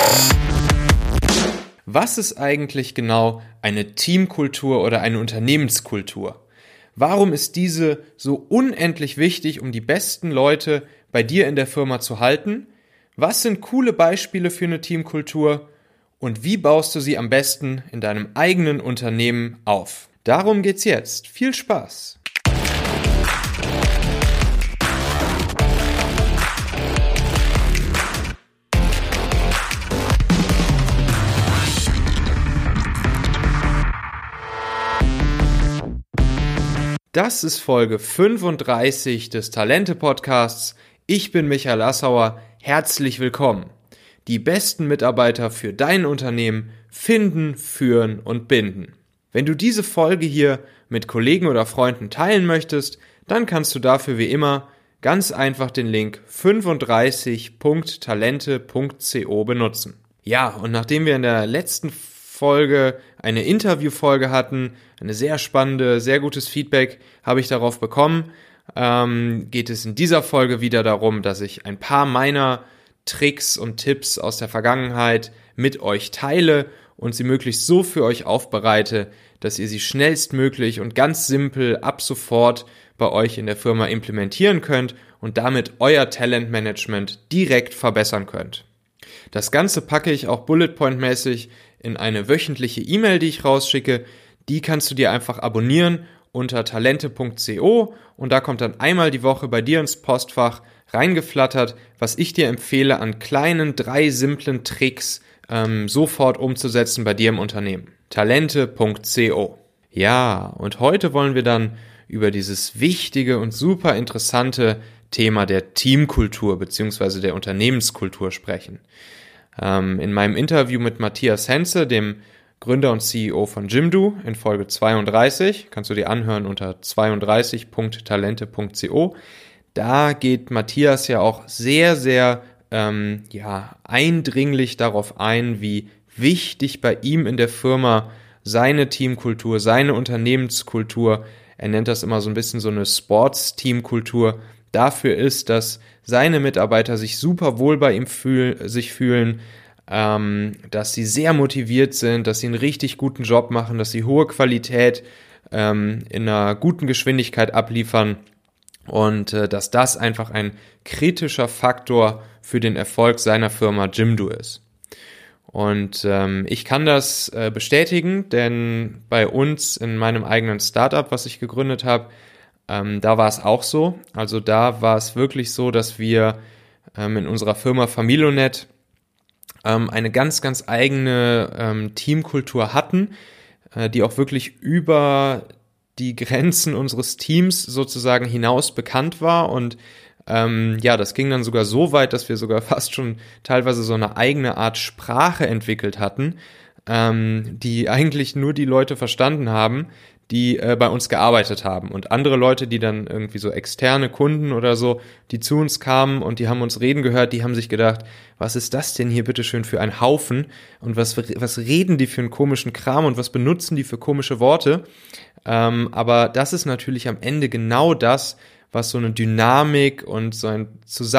Was ist eigentlich genau eine Teamkultur oder eine Unternehmenskultur? Warum ist diese so unendlich wichtig, um die besten Leute bei dir in der Firma zu halten? Was sind coole Beispiele für eine Teamkultur? Und wie baust du sie am besten in deinem eigenen Unternehmen auf? Darum geht's jetzt. Viel Spaß! Das ist Folge 35 des Talente-Podcasts. Ich bin Michael Assauer. Herzlich willkommen. Die besten Mitarbeiter für dein Unternehmen finden, führen und binden. Wenn du diese Folge hier mit Kollegen oder Freunden teilen möchtest, dann kannst du dafür wie immer ganz einfach den Link 35.talente.co benutzen. Ja, und nachdem wir in der letzten Folge eine Interviewfolge hatten, eine sehr spannende, sehr gutes Feedback habe ich darauf bekommen, geht es in dieser Folge wieder darum, dass ich ein paar meiner Tricks und Tipps aus der Vergangenheit mit euch teile und sie möglichst so für euch aufbereite, dass ihr sie schnellstmöglich und ganz simpel ab sofort bei euch in der Firma implementieren könnt und damit euer Talentmanagement direkt verbessern könnt. Das Ganze packe ich auch bulletpointmäßig in eine wöchentliche E-Mail, die ich rausschicke. Die kannst du dir einfach abonnieren unter talente.co und da kommt dann einmal die Woche bei dir ins Postfach reingeflattert, was ich dir empfehle an kleinen 3 simplen Tricks sofort umzusetzen bei dir im Unternehmen. Talente.co. Ja, und heute wollen wir dann über dieses wichtige und super interessante Thema der Teamkultur bzw. der Unternehmenskultur sprechen. In meinem Interview mit Matthias Henze, dem Gründer und CEO von Jimdo, in Folge 32, kannst du dir anhören unter 32.talente.co, da geht Matthias ja auch sehr, sehr eindringlich darauf ein, wie wichtig bei ihm in der Firma seine Teamkultur, seine Unternehmenskultur, er nennt das immer so ein bisschen so eine Sports-Teamkultur, dafür ist, dass seine Mitarbeiter sich super wohl bei ihm fühlen, dass sie sehr motiviert sind, dass sie einen richtig guten Job machen, dass sie hohe Qualität in einer guten Geschwindigkeit abliefern und dass das einfach ein kritischer Faktor für den Erfolg seiner Firma Jimdo ist. Und ich kann das bestätigen, denn bei uns in meinem eigenen Startup, was ich gegründet habe, da war es auch so. Also da war es wirklich so, dass wir in unserer Firma Familonet eine ganz, ganz eigene Teamkultur hatten, die auch wirklich über die Grenzen unseres Teams sozusagen hinaus bekannt war. Und das ging dann sogar so weit, dass wir sogar fast schon teilweise so eine eigene Art Sprache entwickelt hatten, die eigentlich nur die Leute verstanden haben, die bei uns gearbeitet haben. Und andere Leute, die dann irgendwie so externe Kunden oder so, die zu uns kamen und die haben uns reden gehört, die haben sich gedacht, was ist das denn hier bitteschön für ein Haufen? Und was reden die für einen komischen Kram und was benutzen die für komische Worte? Aber das ist natürlich am Ende genau das, was so eine Dynamik und so ein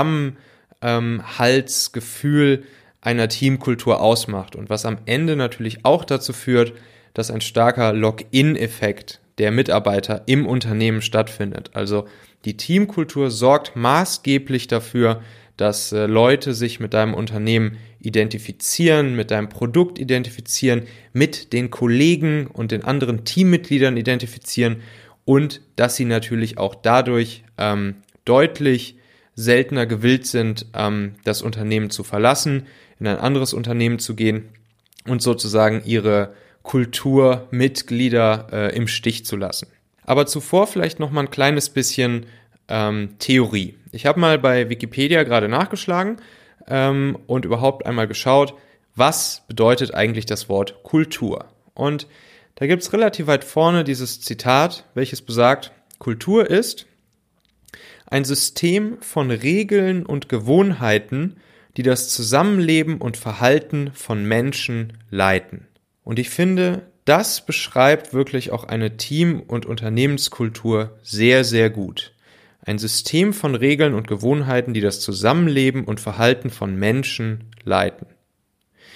Zusammenhaltsgefühl einer Teamkultur ausmacht und was am Ende natürlich auch dazu führt, dass ein starker Lock-in-Effekt der Mitarbeiter im Unternehmen stattfindet. Also die Teamkultur sorgt maßgeblich dafür, dass Leute sich mit deinem Unternehmen identifizieren, mit deinem Produkt identifizieren, mit den Kollegen und den anderen Teammitgliedern identifizieren und dass sie natürlich auch dadurch deutlich seltener gewillt sind, das Unternehmen zu verlassen, in ein anderes Unternehmen zu gehen und sozusagen ihre Kulturmitglieder im Stich zu lassen. Aber zuvor vielleicht noch mal ein kleines bisschen Theorie. Ich habe mal bei Wikipedia gerade nachgeschlagen und überhaupt einmal geschaut, was bedeutet eigentlich das Wort Kultur? Und da gibt es relativ weit vorne dieses Zitat, welches besagt, Kultur ist ein System von Regeln und Gewohnheiten, die das Zusammenleben und Verhalten von Menschen leiten. Und ich finde, das beschreibt wirklich auch eine Team- und Unternehmenskultur sehr, sehr gut. Ein System von Regeln und Gewohnheiten, die das Zusammenleben und Verhalten von Menschen leiten.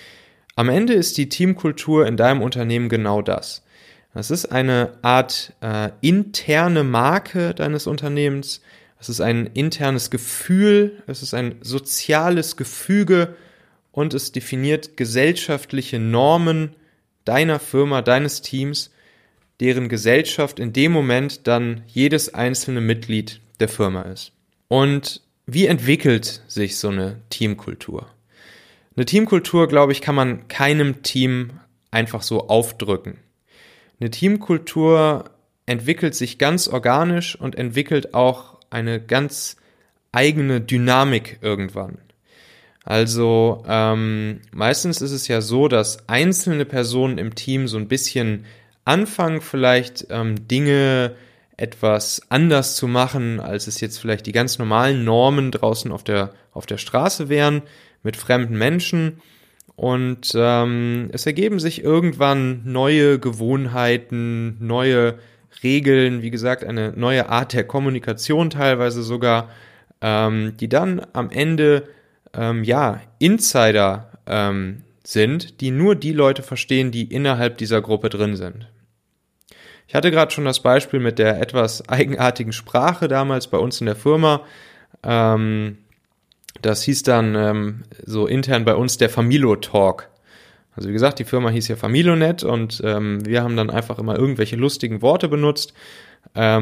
Am Ende ist die Teamkultur in deinem Unternehmen genau das. Das ist eine Art interne Marke deines Unternehmens. Es ist ein internes Gefühl, es ist ein soziales Gefüge und es definiert gesellschaftliche Normen deiner Firma, deines Teams, deren Gesellschaft in dem Moment dann jedes einzelne Mitglied der Firma ist. Und wie entwickelt sich so eine Teamkultur? Eine Teamkultur, glaube ich, kann man keinem Team einfach so aufdrücken. Eine Teamkultur entwickelt sich ganz organisch und entwickelt auch eine ganz eigene Dynamik irgendwann. Also meistens ist es ja so, dass einzelne Personen im Team so ein bisschen anfangen, vielleicht Dinge etwas anders zu machen, als es jetzt vielleicht die ganz normalen Normen draußen auf der Straße wären, mit fremden Menschen. Und es ergeben sich irgendwann neue Gewohnheiten, neue Regeln, wie gesagt, eine neue Art der Kommunikation teilweise sogar, die dann am Ende Insider sind, die nur die Leute verstehen, die innerhalb dieser Gruppe drin sind. Ich hatte gerade schon das Beispiel mit der etwas eigenartigen Sprache damals bei uns in der Firma. Das hieß dann so intern bei uns der Familo-Talk. Also wie gesagt, die Firma hieß ja Familonet und wir haben dann einfach immer irgendwelche lustigen Worte benutzt. Das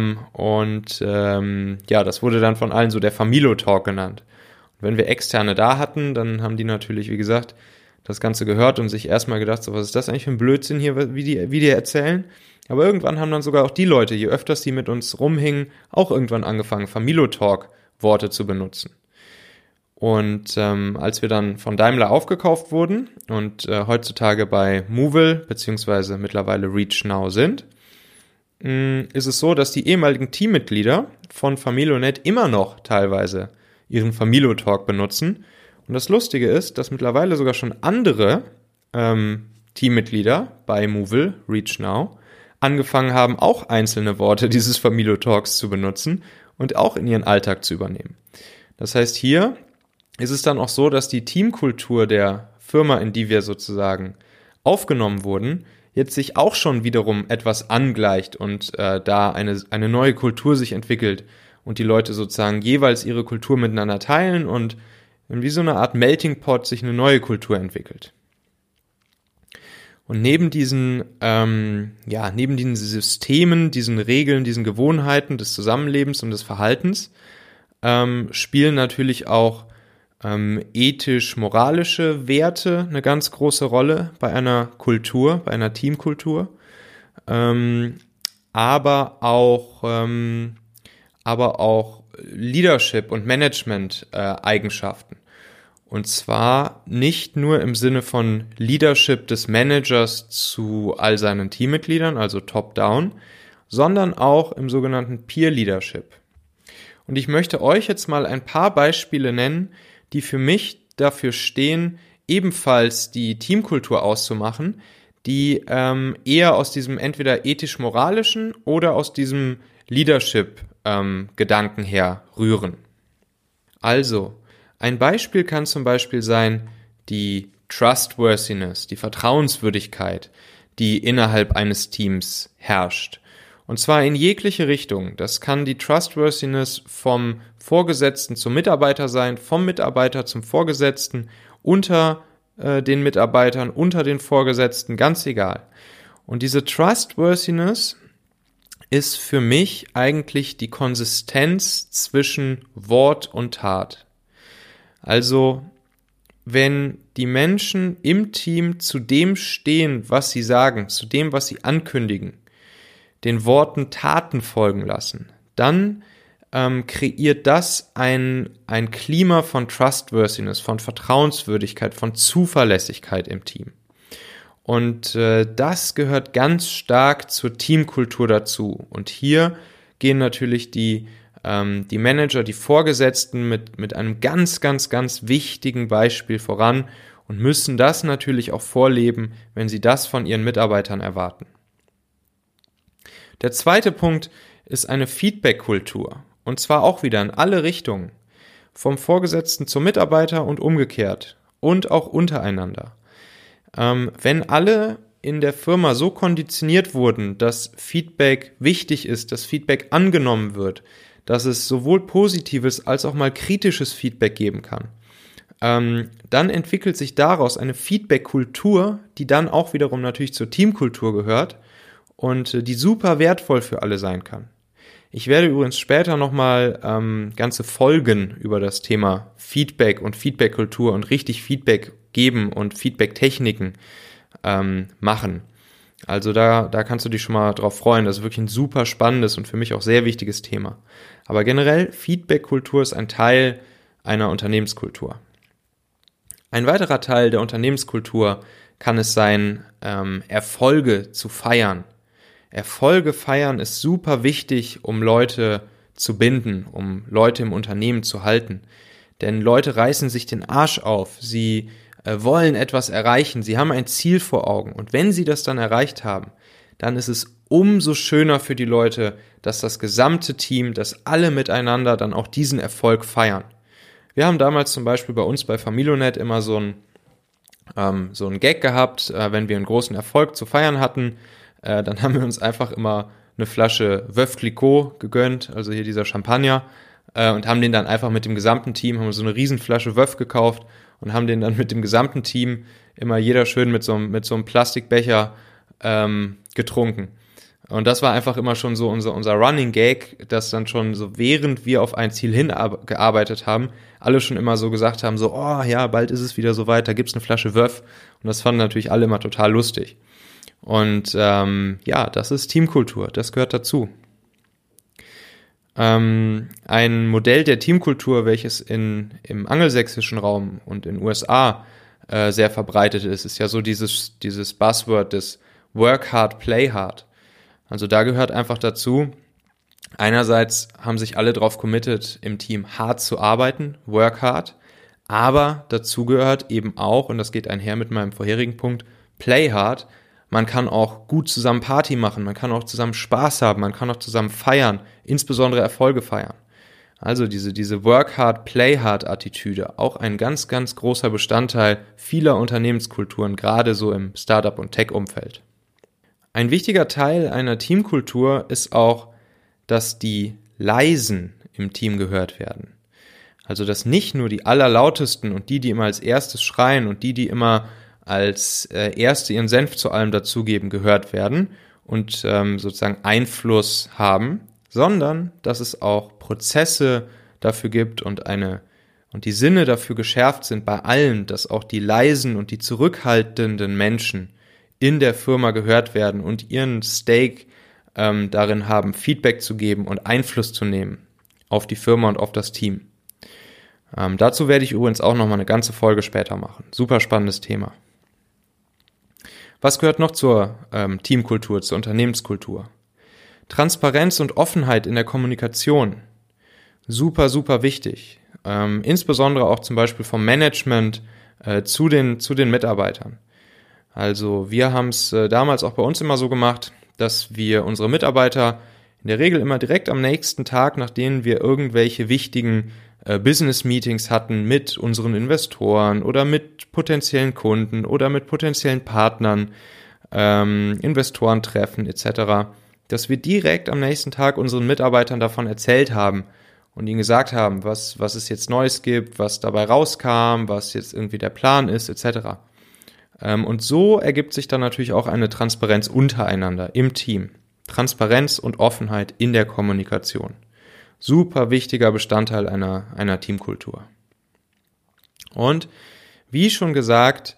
wurde dann von allen so der Familo-Talk genannt. Und wenn wir Externe da hatten, dann haben die natürlich, wie gesagt, das Ganze gehört und sich erstmal gedacht, so was ist das eigentlich für ein Blödsinn hier, wie die erzählen. Aber irgendwann haben dann sogar auch die Leute, je öfters die mit uns rumhingen, auch irgendwann angefangen, Familo-Talk-Worte zu benutzen. Und als wir dann von Daimler aufgekauft wurden und heutzutage bei Movil beziehungsweise mittlerweile ReachNow sind, ist es so, dass die ehemaligen Teammitglieder von Familonet immer noch teilweise ihren Familo-Talk benutzen. Und das Lustige ist, dass mittlerweile sogar schon andere Teammitglieder bei Movil, ReachNow, angefangen haben, auch einzelne Worte dieses Familo-Talks zu benutzen und auch in ihren Alltag zu übernehmen. Das heißt, hier ist es dann auch so, dass die Teamkultur der Firma, in die wir sozusagen aufgenommen wurden, jetzt sich auch schon wiederum etwas angleicht und da eine neue Kultur sich entwickelt und die Leute sozusagen jeweils ihre Kultur miteinander teilen und wie so eine Art Melting Pot sich eine neue Kultur entwickelt. Und neben diesen Systemen, diesen Regeln, diesen Gewohnheiten des Zusammenlebens und des Verhaltens spielen natürlich auch ethisch-moralische Werte eine ganz große Rolle bei einer Kultur, bei einer Teamkultur, aber auch Leadership- und Management-Eigenschaften. Und zwar nicht nur im Sinne von Leadership des Managers zu all seinen Teammitgliedern, also top-down, sondern auch im sogenannten Peer-Leadership. Und ich möchte euch jetzt mal ein paar Beispiele nennen, die für mich dafür stehen, ebenfalls die Teamkultur auszumachen, die eher aus diesem entweder ethisch-moralischen oder aus diesem Leadership-Gedanken her rühren. Also, ein Beispiel kann zum Beispiel sein die Trustworthiness, die Vertrauenswürdigkeit, die innerhalb eines Teams herrscht. Und zwar in jegliche Richtung. Das kann die Trustworthiness vom Vorgesetzten zum Mitarbeiter sein, vom Mitarbeiter zum Vorgesetzten, unter den Mitarbeitern, unter den Vorgesetzten, ganz egal. Und diese Trustworthiness ist für mich eigentlich die Konsistenz zwischen Wort und Tat. Also, wenn die Menschen im Team zu dem stehen, was sie sagen, zu dem, was sie ankündigen, den Worten Taten folgen lassen, dann kreiert das ein Klima von Trustworthiness, von Vertrauenswürdigkeit, von Zuverlässigkeit im Team. Und das gehört ganz stark zur Teamkultur dazu. Und hier gehen natürlich die Manager, die Vorgesetzten mit einem ganz, ganz, ganz wichtigen Beispiel voran und müssen das natürlich auch vorleben, wenn sie das von ihren Mitarbeitern erwarten. Der zweite Punkt ist eine Feedback-Kultur. Und zwar auch wieder in alle Richtungen. Vom Vorgesetzten zum Mitarbeiter und umgekehrt. Und auch untereinander. Wenn alle in der Firma so konditioniert wurden, dass Feedback wichtig ist, dass Feedback angenommen wird, dass es sowohl positives als auch mal kritisches Feedback geben kann, dann entwickelt sich daraus eine Feedback-Kultur, die dann auch wiederum natürlich zur Teamkultur gehört und die super wertvoll für alle sein kann. Ich werde übrigens später nochmal ganze Folgen über das Thema Feedback und Feedback-Kultur und richtig Feedback geben und Feedback-Techniken machen. Also da kannst du dich schon mal drauf freuen. Das ist wirklich ein super spannendes und für mich auch sehr wichtiges Thema. Aber generell, Feedback-Kultur ist ein Teil einer Unternehmenskultur. Ein weiterer Teil der Unternehmenskultur kann es sein, Erfolge zu feiern. Erfolge feiern ist super wichtig, um Leute zu binden, um Leute im Unternehmen zu halten. Denn Leute reißen sich den Arsch auf, sie wollen etwas erreichen, sie haben ein Ziel vor Augen. Und wenn sie das dann erreicht haben, dann ist es umso schöner für die Leute, dass das gesamte Team, dass alle miteinander dann auch diesen Erfolg feiern. Wir haben damals zum Beispiel bei uns bei Familonet immer so ein Gag gehabt, wenn wir einen großen Erfolg zu feiern hatten, dann haben wir uns einfach immer eine Flasche Veuve Clicquot gegönnt, also hier dieser Champagner, und haben den dann einfach mit dem gesamten Team, haben so eine Riesenflasche Veuve gekauft und haben den dann mit dem gesamten Team immer jeder schön mit so einem Plastikbecher getrunken. Und das war einfach immer schon so unser Running Gag, dass dann schon so, während wir auf ein Ziel hingearbeitet haben, alle schon immer so gesagt haben, so, oh ja, bald ist es wieder soweit, da gibt's eine Flasche Veuve. Und das fanden natürlich alle immer total lustig. Und das ist Teamkultur, das gehört dazu. Ein Modell der Teamkultur, welches im angelsächsischen Raum und in den USA sehr verbreitet ist ja so dieses Buzzword des Work hard, play hard. Also da gehört einfach dazu, einerseits haben sich alle drauf committed, im Team hart zu arbeiten, work hard, aber dazu gehört eben auch, und das geht einher mit meinem vorherigen Punkt, play hard. Man kann auch gut zusammen Party machen, man kann auch zusammen Spaß haben, man kann auch zusammen feiern, insbesondere Erfolge feiern. Also diese Work hard, play hard Attitüde, auch ein ganz, ganz großer Bestandteil vieler Unternehmenskulturen, gerade so im Startup- und Tech-Umfeld. Ein wichtiger Teil einer Teamkultur ist auch, dass die Leisen im Team gehört werden. Also dass nicht nur die Allerlautesten und die immer als erstes schreien und die immer als Erste ihren Senf zu allem dazugeben, gehört werden und sozusagen Einfluss haben, sondern dass es auch Prozesse dafür gibt und die Sinne dafür geschärft sind bei allen, dass auch die leisen und die zurückhaltenden Menschen in der Firma gehört werden und ihren Stake darin haben, Feedback zu geben und Einfluss zu nehmen auf die Firma und auf das Team. Dazu werde ich übrigens auch nochmal eine ganze Folge später machen. Super spannendes Thema. Was gehört noch zur Teamkultur, zur Unternehmenskultur? Transparenz und Offenheit in der Kommunikation. Super, super wichtig. Insbesondere auch zum Beispiel vom Management zu den Mitarbeitern. Also wir haben es damals auch bei uns immer so gemacht, dass wir unsere Mitarbeiter in der Regel immer direkt am nächsten Tag, nachdem wir irgendwelche wichtigen Business-Meetings hatten mit unseren Investoren oder mit potenziellen Kunden oder mit potenziellen Partnern, Investorentreffen etc., dass wir direkt am nächsten Tag unseren Mitarbeitern davon erzählt haben und ihnen gesagt haben, was es jetzt Neues gibt, was dabei rauskam, was jetzt irgendwie der Plan ist etc. Und so ergibt sich dann natürlich auch eine Transparenz untereinander im Team. Transparenz und Offenheit in der Kommunikation. Super wichtiger Bestandteil einer Teamkultur. Und wie schon gesagt,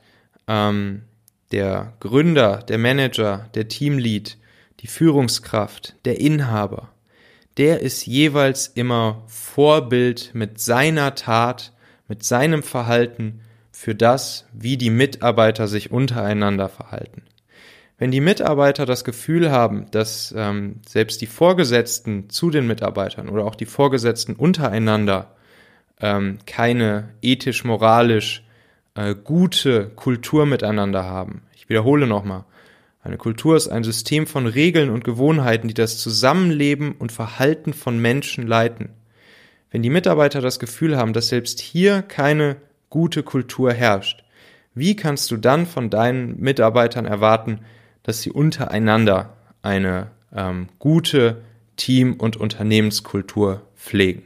der Gründer, der Manager, der Teamlead, die Führungskraft, der Inhaber, der ist jeweils immer Vorbild mit seiner Tat, mit seinem Verhalten für das, wie die Mitarbeiter sich untereinander verhalten. Wenn die Mitarbeiter das Gefühl haben, dass selbst die Vorgesetzten zu den Mitarbeitern oder auch die Vorgesetzten untereinander keine ethisch-moralisch gute Kultur miteinander haben. Ich wiederhole nochmal. Eine Kultur ist ein System von Regeln und Gewohnheiten, die das Zusammenleben und Verhalten von Menschen leiten. Wenn die Mitarbeiter das Gefühl haben, dass selbst hier keine gute Kultur herrscht, wie kannst du dann von deinen Mitarbeitern erwarten, dass sie untereinander eine gute Team- und Unternehmenskultur pflegen?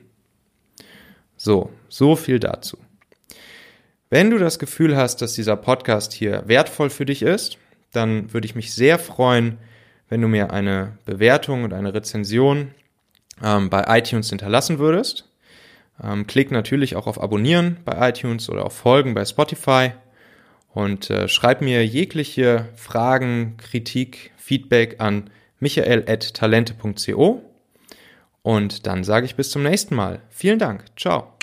So viel dazu. Wenn du das Gefühl hast, dass dieser Podcast hier wertvoll für dich ist, dann würde ich mich sehr freuen, wenn du mir eine Bewertung und eine Rezension bei iTunes hinterlassen würdest. Klick natürlich auch auf Abonnieren bei iTunes oder auf Folgen bei Spotify und schreib mir jegliche Fragen, Kritik, Feedback an michael@talente.co und dann sage ich bis zum nächsten Mal. Vielen Dank. Ciao.